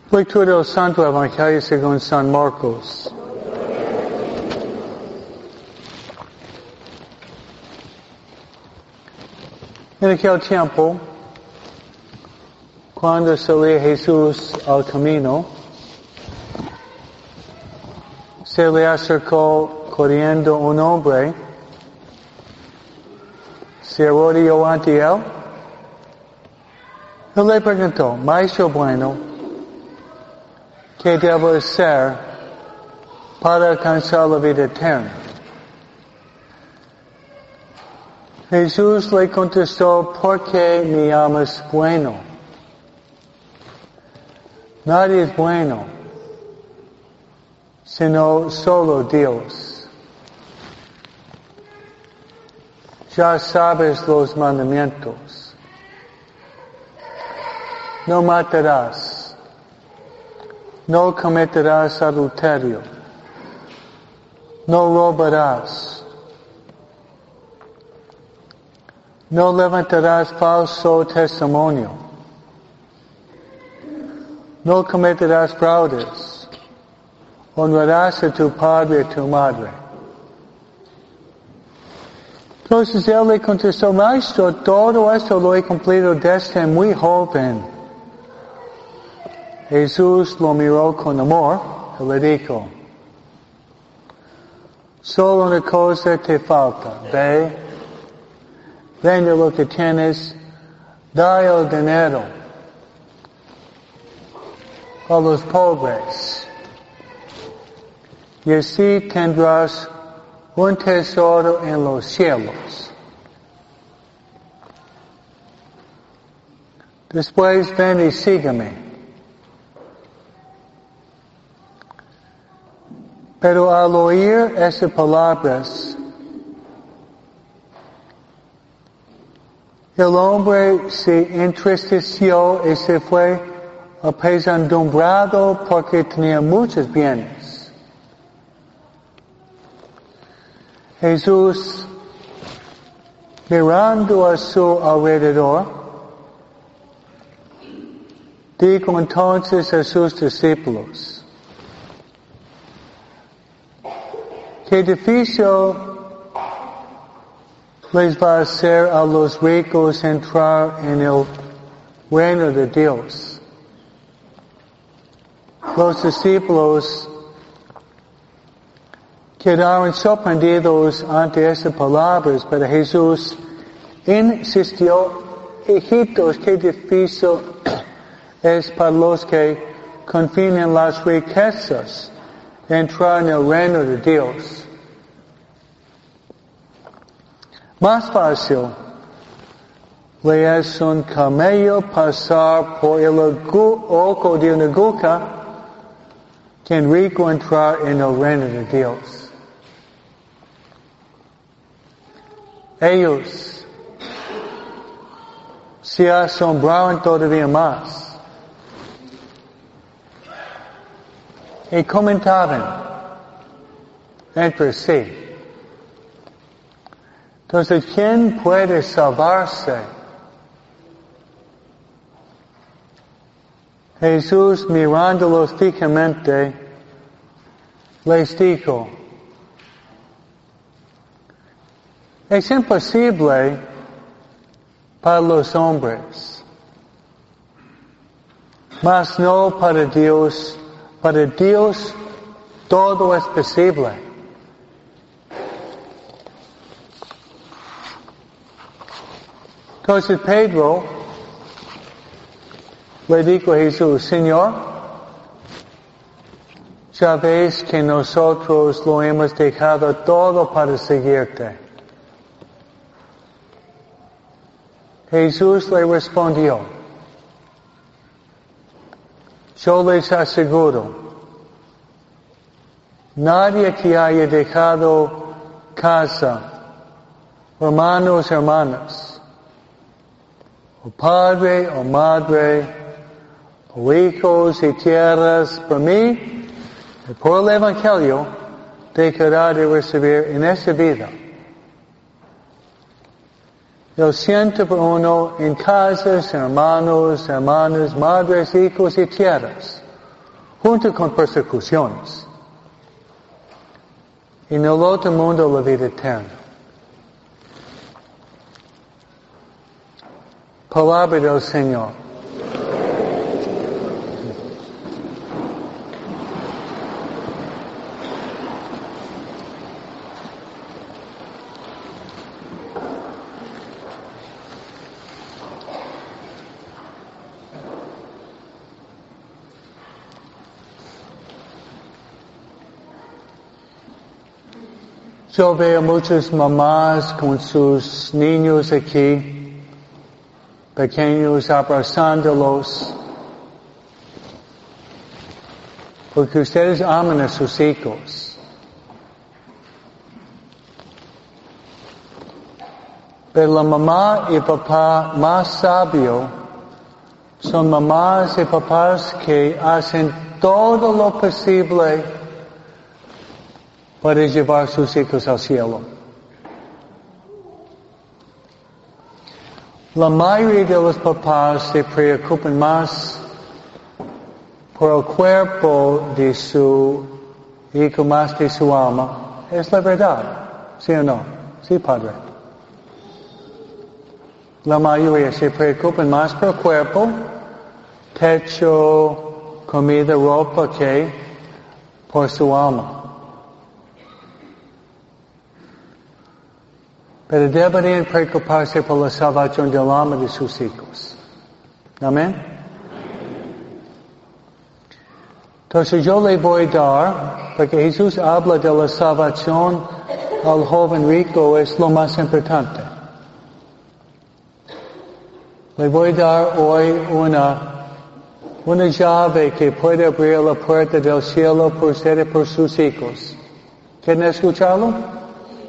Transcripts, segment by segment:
Lectura del Santo Evangelio según San Marcos. En aquel tiempo, cuando salía Jesús al camino, se le acercó corriendo un hombre, se arrodilló ante él y le preguntó: Maestro bueno, ¿qué debo hacer para alcanzar la vida eterna? Jesús le contestó: ¿por qué me llamas bueno? Nadie es bueno, sino solo Dios. Ya sabes los mandamientos. No matarás. No cometerás adulterio. No robarás. No levantarás falso testimonio. No cometerás fraudes. Honrarás a tu padre y a tu madre. Entonces él le contestó: Maestro, todo esto lo he cumplido desde muy joven. Jesús lo miró con amor y le dijo: solo una cosa te falta. Ve, vende lo que tienes, da el dinero a los pobres, y así tendrás un tesoro en los cielos. Después ven y sígueme. Pero al oír esas palabras, el hombre se entristeció y se fue apesadumbrado porque tenía muchos bienes. Jesús, mirando a su alrededor, dijo entonces a sus discípulos: qué difícil les va a ser a los ricos entrar en el reino de Dios. Los discípulos quedaron sorprendidos ante esas palabras, pero Jesús insistió: hijitos, qué difícil es para los que confían en las riquezas entrar en el reino de Dios. Más fácil le es un camello pasar por el ojo de una aguja que un rico entrar en el reino de Dios. Ellos se asombraron todavía más y comentaban entre sí: entonces, ¿quién puede salvarse? Jesús, mirándolos fijamente, les dijo: es imposible para los hombres, mas no para Dios. Para Dios todo es posible. Entonces Pedro le dijo a Jesús: Señor, ya ves que nosotros lo hemos dejado todo para seguirte. Jesús le respondió: yo les aseguro, nadie que haya dejado casa, hermanos, hermanas, o padre o madre, o hijos y tierras por mí y por el Evangelio, dejará de recibir en esta vida el 100 por uno en casas, hermanos, hermanas, madres, hijos y tierras, junto con persecuciones. Y en el otro mundo la vida eterna. Palabra del Señor. Yo veo muchas mamás con sus niños aquí, pequeños, abrazándolos, porque ustedes aman a sus hijos. Pero la mamá y papá más sabio son mamás y papás que hacen todo lo posible para llevar sus hijos al cielo. La mayoría de los papás se preocupan más por el cuerpo de su hijo más de su alma. Es la verdad, ¿sí o no? Sí, Padre. La mayoría se preocupan más por el cuerpo, techo, comida, ropa, que por su alma. Pero deberían preocuparse por la salvación del alma de sus hijos. Amén. Entonces yo le voy a dar, porque Jesús habla de la salvación al joven rico, es lo más importante. Le voy a dar hoy una llave que puede abrir la puerta del cielo por ustedes y por sus hijos. ¿Quieren escucharlo?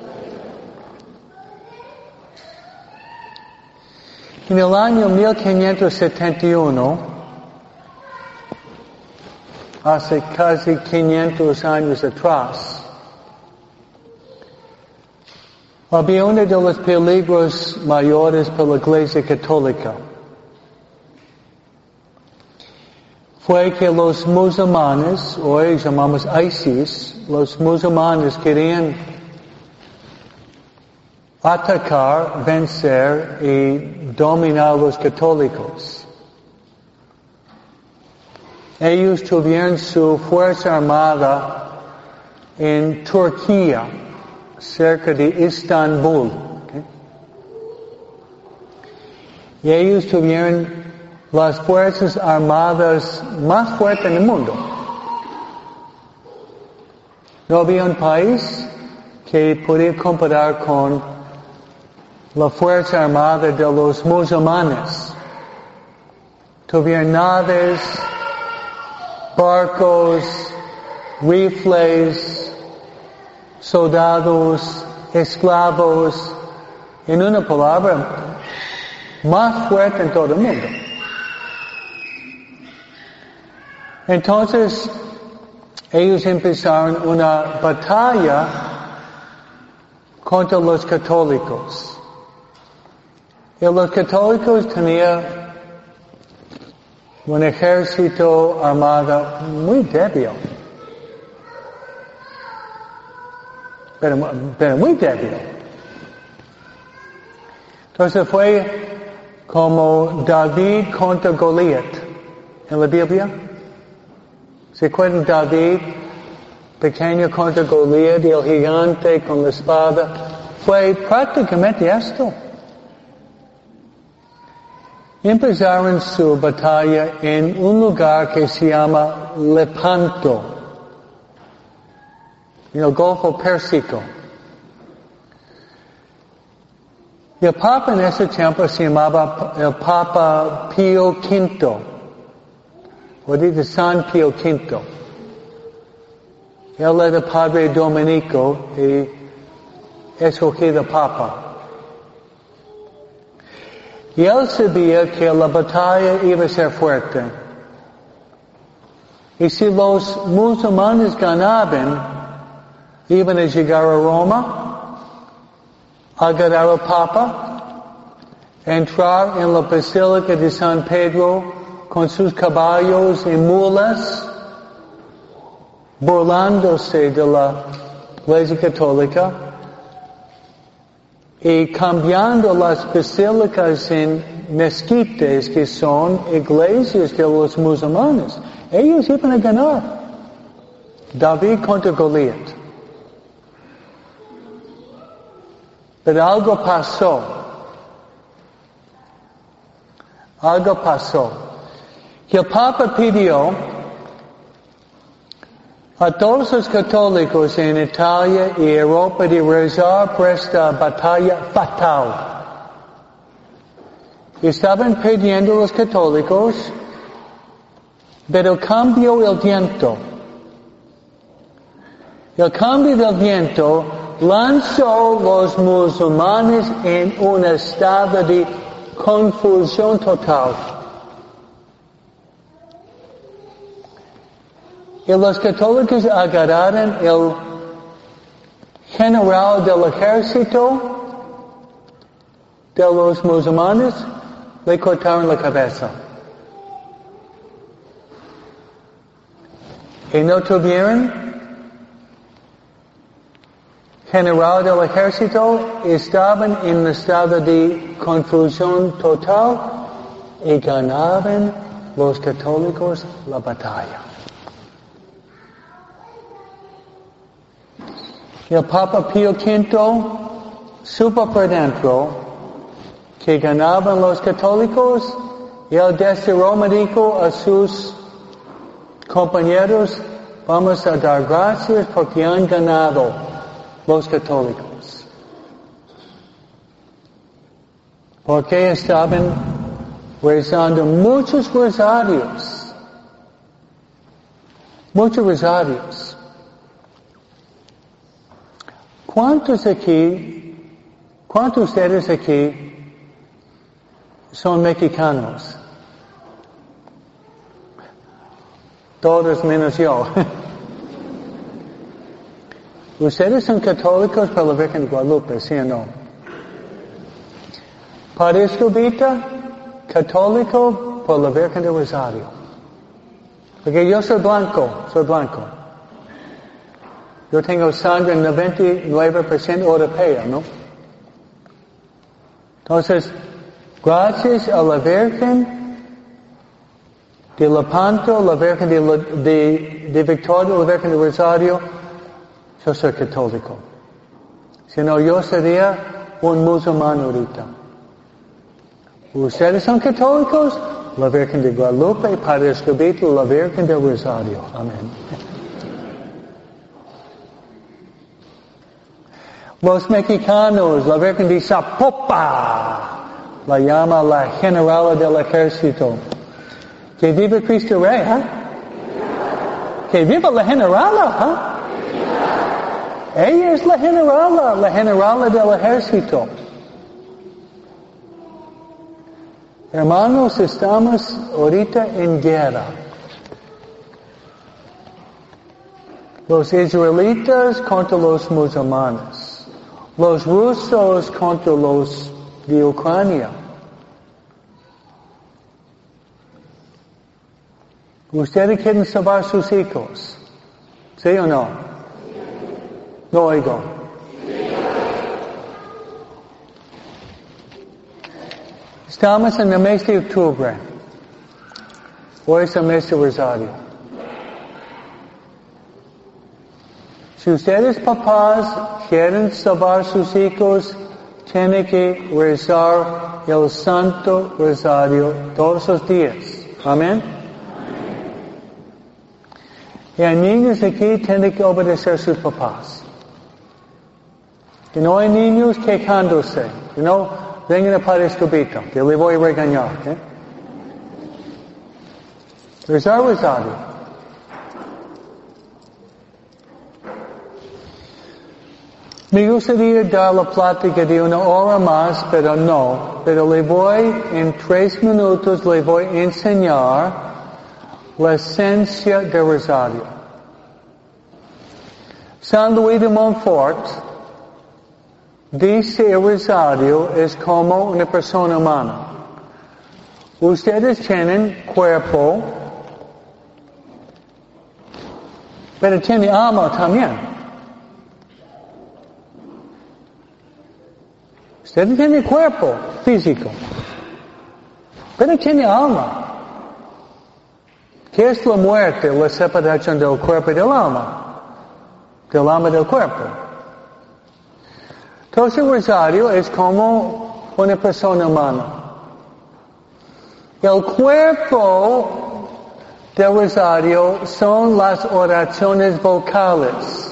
En el año 1571, hace casi 500 años atrás, había uno de los peligros mayores para la Iglesia Católica. Fue que los musulmanes, hoy llamamos ISIS, los musulmanes querían atacar, vencer y dominar a los católicos. Ellos tuvieron su fuerza armada en Turquía, cerca de Estambul. ¿Okay? Y ellos tuvieron las fuerzas armadas más fuertes en el mundo. No había un país que podía comparar con la fuerza armada de los musulmanes. Tuvieron naves, barcos, rifles, soldados, esclavos, en una palabra, más fuerte en todo el mundo. Entonces, ellos empezaron una batalla contra los católicos. Y los católicos tenían un ejército armado muy débil. Pero muy débil. Entonces fue como David contra Goliat en la Biblia. ¿Se acuerdan David, pequeño contra Goliat y el gigante con la espada? Fue prácticamente esto. Empezaron su batalla en un lugar que se llama Lepanto, en el Golfo Pérsico. Y el Papa en ese tiempo se llamaba el Papa Pío V, o dice San Pío V. Él era padre dominico y escogido Papa. Y él sabía que la batalla iba a ser fuerte. Y si los musulmanes ganaban, iban a llegar a Roma, agarrar al Papa, entrar en la Basílica de San Pedro con sus caballos y mulas, burlándose de la Iglesia Católica y cambiando las basílicas en mezquitas que son iglesias de los musulmanes. Ellos iban a ganar. David contra Goliat. Pero algo pasó. Algo pasó. El Papa pidió a todos los católicos en Italia y Europa de rezar por esta batalla fatal. Estaban perdiendo los católicos, pero cambió el viento. El cambio del viento lanzó los musulmanes en un estado de confusión total. Y los católicos agarraron el general del ejército de los musulmanes, le cortaron la cabeza. Y no tuvieron general del ejército, estaban en un estado de confusión total y ganaban los católicos la batalla. El Papa Pío V supo por dentro que ganaban los católicos y él desde Roma dijo a sus compañeros, vamos a dar gracias porque han ganado los católicos. Porque estaban rezando muchos rosarios. Muchos rosarios. ¿Cuántos de ustedes aquí son mexicanos? Todos menos yo. ¿Ustedes son católicos por la Virgen de Guadalupe, sí o no? Padre Escobita, católico por la Virgen de Rosario. Porque yo soy blanco. Yo tengo sangre 99% europea, ¿no? Entonces, gracias a la Virgen de Lepanto, la Virgen de Victoria, la Virgen de Rosario, yo soy católico. Si no, yo sería un musulmán ahorita. Ustedes son católicos, la Virgen de Guadalupe, Padre Escobito, la Virgen de Rosario. Amén. Los mexicanos, la Virgen de Zapopan, la llama la generala del ejército. Que viva Cristo Rey, ¿eh? Que viva la generala, ¿eh? Ella es la generala del ejército. Hermanos, estamos ahorita en guerra. Los israelitas contra los musulmanes. Los rusos contra los de Ucrania. ¿Ustedes quieren salvar sus hijos? ¿Sí o no? No oigo. Estamos en el mes de octubre. Hoy es el mes de Rosario. Si ustedes papás quieren salvar sus hijos, tienen que rezar el Santo Rosario todos los días. Amén. Y hay niños aquí que tienen que obedecer a sus papás. Que no hay niños quejándose. Que no vengan a Padre Escobito, que le voy a regañar. ¿Eh? Rezar Rosario. Me gustaría dar la plática de una hora más, pero le voy, en 3 minutos, le voy a enseñar la esencia del Rosario. San Luis de Montfort dice el Rosario es como una persona humana. Ustedes tienen cuerpo pero tiene alma también. Usted tiene cuerpo físico, pero tiene alma. ¿Qué es la muerte? La separación del cuerpo y del alma. Del alma y del cuerpo. Entonces el rosario es como una persona humana. El cuerpo del rosario son las oraciones vocales.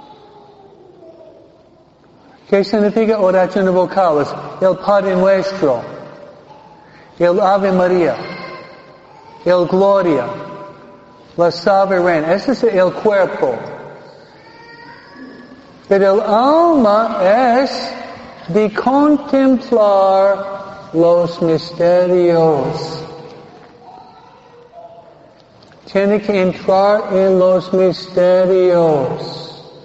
¿Qué significa oraciones vocales? El Padre Nuestro, el Ave María, el Gloria, la Salve Reina. Ese es el cuerpo. Pero el alma es de contemplar los misterios. Tiene que entrar en los misterios.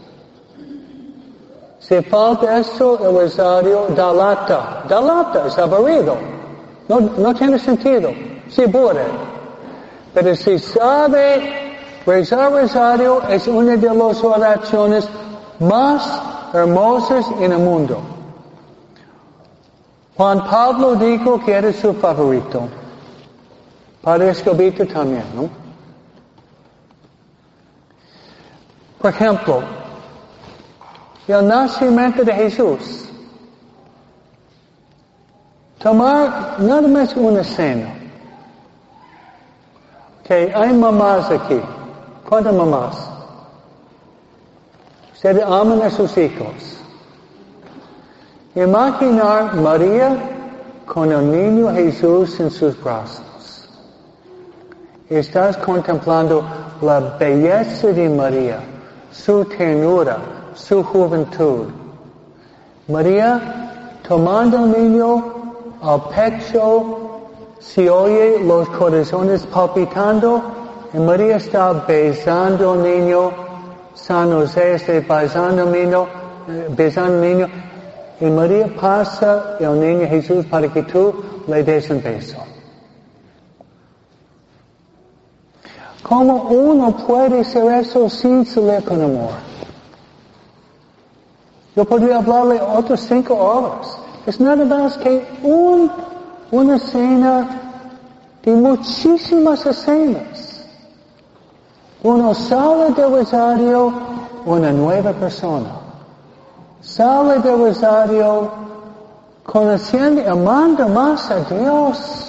Si falta esto, el rosario da lata. Da lata, es aburrido. No tiene sentido. Se aburre. Pero si sabe, rezar rosario es una de las oraciones más hermosas en el mundo. Juan Pablo dijo que era su favorito. Padre Escobito también, ¿no? Por ejemplo, el nacimiento de Jesús. Tomar nada más una cena. Okay, hay mamás aquí. ¿Cuántas mamás? Ustedes aman a sus hijos. Imaginar María con el niño Jesús en sus brazos. Estás contemplando la belleza de María, su ternura, su juventud. María tomando al niño al pecho, se oye los corazones palpitando, y María está besando al niño. San José está besando al niño, y María pasa el niño Jesús para que tú le des un beso. ¿Cómo uno puede hacer eso sin salir con amor? Yo podría hablarle otras 5 horas. Es nada más que una escena de muchísimas escenas. Uno sale del rosario una nueva persona. Sale del rosario conociendo y amando más a Dios.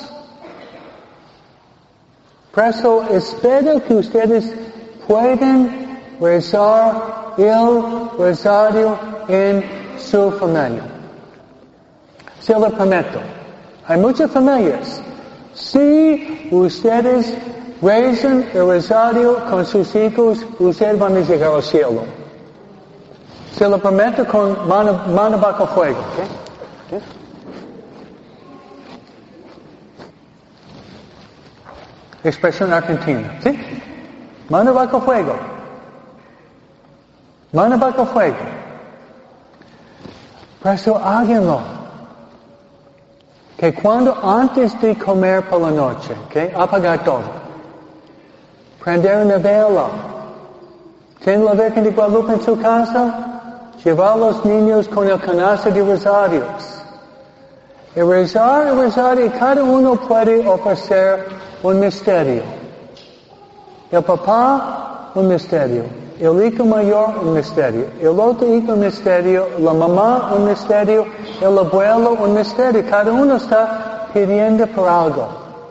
Por eso espero que ustedes puedan rezar el rosario en su familia. Se lo prometo. Hay muchas familias. Si ustedes rezan el rosario con sus hijos, ustedes van a llegar al cielo. Se lo prometo con mano bajo fuego. ¿Okay? Expresión argentina. ¿Sí? Mano bajo fuego. Mano bajo fuego. Por eso háganlo. Que cuando antes de comer por la noche, apagar todo. Prender una vela. ¿Tienen la Virgen de Guadalupe en su casa? Llevar a los niños con el canasto de rosarios. Y rezar el rosario, cada uno puede ofrecer un misterio. El papá, un misterio. El hijo mayor, un misterio. El otro hijo, un misterio. La mamá, un misterio. El abuelo, un misterio. Cada uno está pidiendo por algo.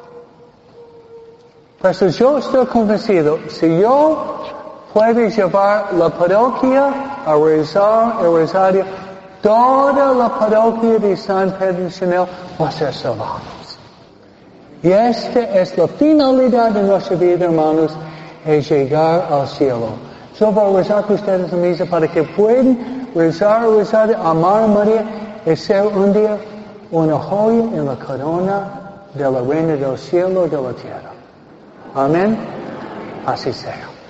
Por eso yo estoy convencido, si yo puedo llevar la parroquia a rezar el rosario, toda la parroquia de San Pedro Chinel va a ser salvados. Y esta es la finalidad de nuestra vida, hermanos, es llegar al cielo. Yo voy a rezar con ustedes en misa para que puedan rezar el rosario, amar a María y ser un día una joya en la corona de la Reina del cielo y de la tierra. Amén. Así sea.